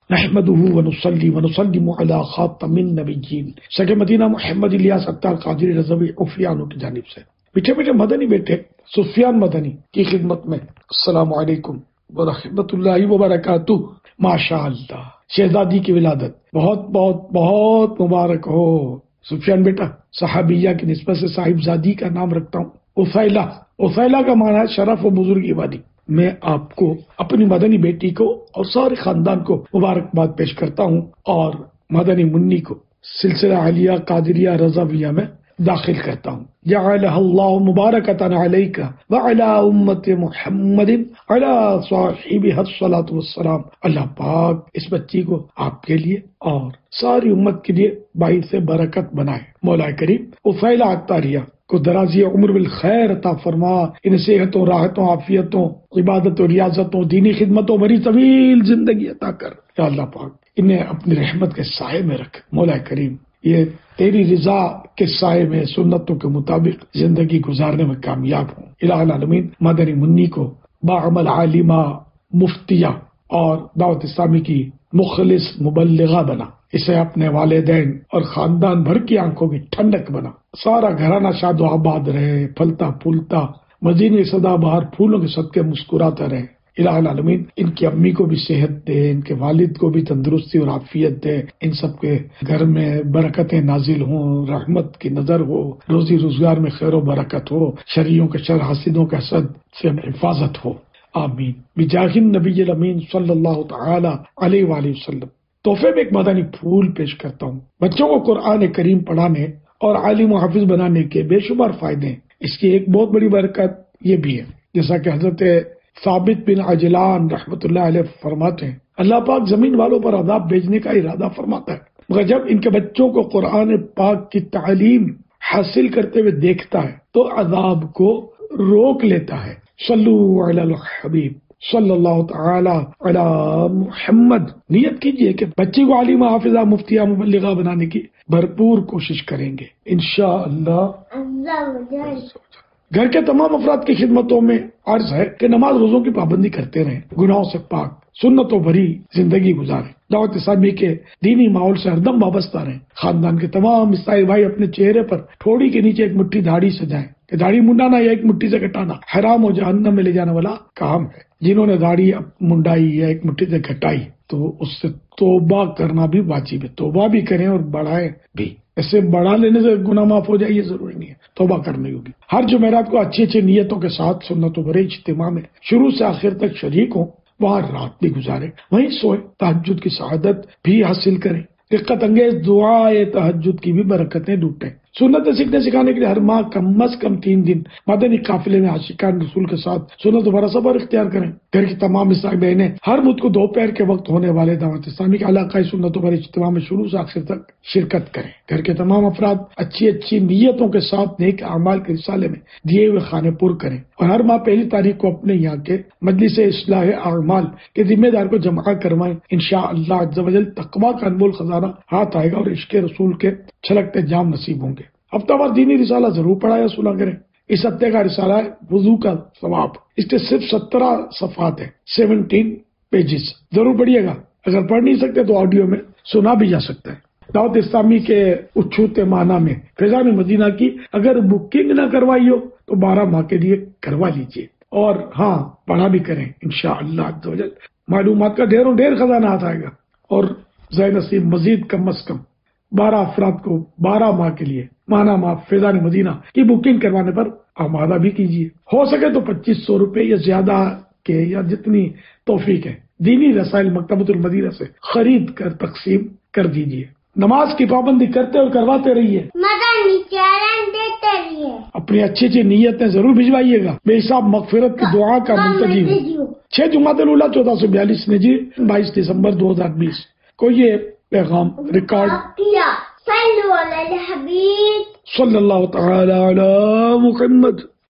نحمده ونصلي ونسلم على خاتم النبیین سگے مدینہ محمد الیاس اتار قادری رضوی عفیانو کی جانب سے۔ میٹھے میٹھے مدنی بیٹے سفیان مدنی کی خدمت میں السلام علیکم ورحمۃ اللہ وبرکاتہ۔ ماشاء اللہ شہزادی کی ولادت بہت بہت بہت مبارک ہو۔ سفیان بیٹا صحابیہ کی نسبت سے صاحبزادی کا نام رکھتا ہوں عفیلہ۔ عفیلہ کا معنی ہے شرف و بزرگی والی۔ میں آپ کو اپنی مدنی بیٹی کو اور سارے خاندان کو مبارکباد پیش کرتا ہوں اور مدنی منی کو سلسلہ عالیہ قادریہ رضویہ میں داخل کرتا ہوں۔ جعلہ اللہ مبارکۃ علیک وعلی امت محمد علی صاحبہ الصلاۃ والسلام۔ اللہ پاک اس بچی کو آپ کے لیے اور ساری امت کے لیے باعث برکت بنائے۔ مولا کریم عفیلہ عطاریہ کو درازی عمر بالخیر عطا فرما، ان صحتوں راحتوں عافیتوں عبادت و ریاضتوں دینی خدمتوں بڑی طویل زندگی عطا کر۔ یا اللہ پاک انہیں اپنی رحمت کے سائے میں رکھ۔ مولا کریم یہ تیری رضا کے سائے میں سنتوں کے مطابق زندگی گزارنے میں کامیاب ہوں۔ الہ العالمین مدنی منی کو باعمل عالمہ مفتیہ اور دعوت اسلامی کی مخلص مبلغہ بنا، اسے اپنے والدین اور خاندان بھر کی آنکھوں کی ٹھنڈک بنا، سارا گھرانہ شاد و آباد رہے، پھلتا پھولتا مدینے سدا بہار پھولوں کے صدقے مسکراتا رہے۔ الہ العالمین ان کی امی کو بھی صحت دے، ان کے والد کو بھی تندرستی اور عافیت دے، ان سب کے گھر میں برکتیں نازل ہوں، رحمت کی نظر ہو، روزی روزگار میں خیر و برکت ہو، شریوں کے شر حاسدوں کے حسد سے حفاظت ہو، آمین بجاہ النبی الامین صلی اللہ تعالی علیہ وآلہ وسلم۔ تحفے میں ایک مدنی پھول پیش کرتا ہوں۔ بچوں کو قرآن کریم پڑھانے اور عالم و حافظ بنانے کے بے شمار فائدے ہیں۔ اس کی ایک بہت بڑی برکت یہ بھی ہے، جیسا کہ حضرت ثابت بن عجلان رحمۃ اللہ علیہ فرماتے ہیں، اللہ پاک زمین والوں پر عذاب بھیجنے کا ارادہ فرماتا ہے، مگر جب ان کے بچوں کو قرآن پاک کی تعلیم حاصل کرتے ہوئے دیکھتا ہے تو عذاب کو روک لیتا ہے۔ صلو علی الحبیب صلی اللہ تعالی علی محمد۔ نیت کیجئے کہ بچی کو عالمہ حافظہ مفتیہ مبلغہ بنانے کی بھرپور کوشش کریں گے انشاءاللہ۔ گھر کے تمام افراد کی خدمتوں میں عرض ہے کہ نماز روزوں کی پابندی کرتے رہیں، گناہوں سے پاک سنتوں بھری زندگی گزاریں، دعوت اسلامی کے دینی ماحول سے ہردم وابستہ رہیں۔ خاندان کے تمام عیسائی بھائی اپنے چہرے پر ٹھوڑی کے نیچے ایک مٹھی داڑھی سجائیں کہ داڑھی منڈانا یا ایک مٹھی سے کٹانا حرام و جہنم میں لے جانے والا کام ہے۔ جنہوں نے داڑھی منڈائی یا ایک مٹھی سے کٹائی تو اس سے توبہ کرنا بھی واجب ہے، توبہ بھی کریں اور بڑھائیں بھی۔ ایسے بڑھا لینے سے گناہ معاف ہو جائے یہ ضروری نہیں ہے، توبہ کرنی ہوگی۔ ہر جمعرات کو اچھی اچھی نیتوں کے ساتھ سنتوں بھرے اجتماع میں شروع سے آخر تک شریک ہوں، وہاں رات بھی گزاریں، وہیں سوئیں، تہجد کی سعادت بھی حاصل کریں، رقت انگیز دعائے تہجد کی بھی برکتیں لوٹیں۔ سنت سیکھنے سکھانے کے لیے ہر ماہ کم از کم 3 دن مدنی قافلے میں عاشقان رسول کے ساتھ سنت بھرا سفر اختیار کریں۔ گھر کی تمام عیسائی بہنیں ہر بدھ کو دوپہر کے وقت ہونے والے دعوت اسلامی کے علاقائی سنتوں بھرے اجتماع میں شروع سے آخر تک شرکت کریں۔ گھر کے تمام افراد اچھی اچھی نیتوں کے ساتھ نیک اعمال کے رسالے میں دیے ہوئے خانے پر کریں اور ہر ماہ 1 تاریخ کو اپنے یہاں کے مجلس اصلاح اعمال کے ذمہ دار کو جمع کروائیں۔ انشاءاللہ عز و جل تقویٰ کا انمول خزانہ ہاتھ آئے گا اور عشق رسول کے چھلکتے جام نصیب ہوں گے۔ ہفتہ وار دینی رسالہ ضرور پڑھا یا سنا کریں۔ اس ہفتے کا رسالہ ہے وضو کا ثواب، اس کے صرف 17 صفحات ہیں، 17 پیجز، ضرور پڑھیے گا۔ اگر پڑھ نہیں سکتے تو آڈیو میں سنا بھی جا سکتا ہے۔ دعوت اسلامی کے اچھوتے معنی میں فیضان مدینہ کی اگر بکنگ نہ کروائی ہو تو 12 ماہ کے لیے کروا لیجئے، اور ہاں پڑھا بھی کریں انشاءاللہ عز و جل۔ معلومات کا ڈھیر خزانہ ہاتھ آئے گا، اور ذہ نصیب مزید کم از کم 12 افراد کو 12 ماہ کے لیے ماہانہ معاف فیضان مدینہ کی بکنگ کروانے پر آمادہ بھی کیجیے۔ ہو سکے تو 2500 روپے یا زیادہ کے یا جتنی توفیق ہے دینی رسائل مکتبۃ المدینہ سے خرید کر تقسیم کر دیجیے۔ نماز کی پابندی کرتے اور کرواتے رہیے، مدنی چیلنج دیتے رہیے، اپنی اچھی اچھی نیتیں ضرور بھجوائیے گا، بے حساب مغفرت کی دعا کا منتظر ہوں۔ 6 جمادی الاولیٰ 1442 نجی 22 دسمبر 2020 کو یہ پیغام ریکارڈ کیا۔ صلو علی الحبیب صلی اللہ تعالی علی محمد۔